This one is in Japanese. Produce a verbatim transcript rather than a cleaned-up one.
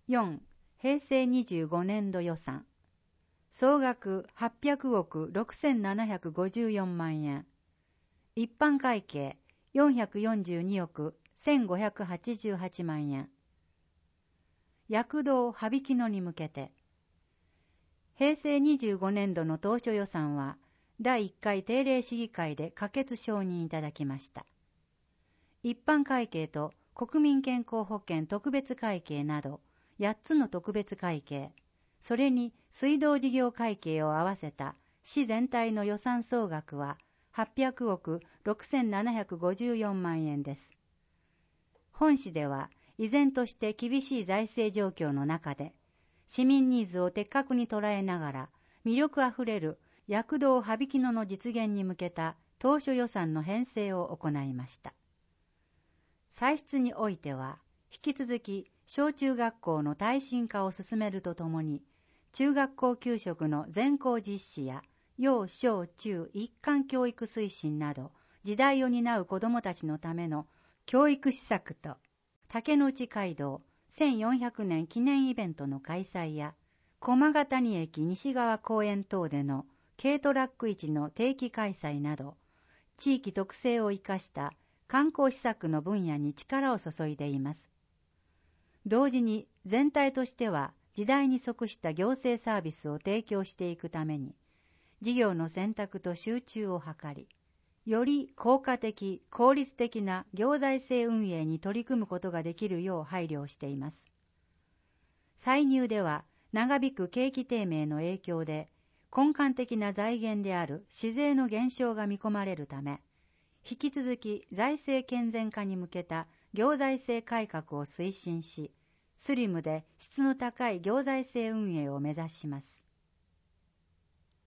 よん、平成にじゅうごねんど予算。総額はっぴゃくおくろくせんななひゃくごじゅうよんまんえん。一般会計よんひゃくよんじゅうにおくせんごひゃくはちじゅうはちまんえん。躍動羽曳野に向けて。平成にじゅうごねんどの当初予算はだいいっかい定例市議会で可決承認いただきました。一般会計と国民健康保険特別会計などやっつの特別会計、それに水道事業会計を合わせた市全体の予算総額ははっぴゃくおくろくせんななひゃくごじゅうよんまんえんです。本市では依然として厳しい財政状況の中で市民ニーズを的確に捉えながら魅力あふれる躍動羽曳野の実現に向けた当初予算の編成を行いました。歳出においては引き続き小中学校の耐震化を進めるとともに中学校給食の全校実施や幼小中一貫教育推進など時代を担う子どもたちのための教育施策と竹の内街道せんよんひゃくねん記念イベントの開催や駒ヶ谷駅西側公園等での軽トラック市の定期開催など地域特性を生かした観光施策の分野に力を注いでいます。同時に全体としては時代に即した行政サービスを提供していくために事業の選択と集中を図り、より効果的、効率的な行財政運営に取り組むことができるよう配慮しています。歳入では長引く景気低迷の影響で根幹的な財源である市税の減少が見込まれるため、引き続き財政健全化に向けた行財政改革を推進し、スリムで質の高い行財政運営を目指します。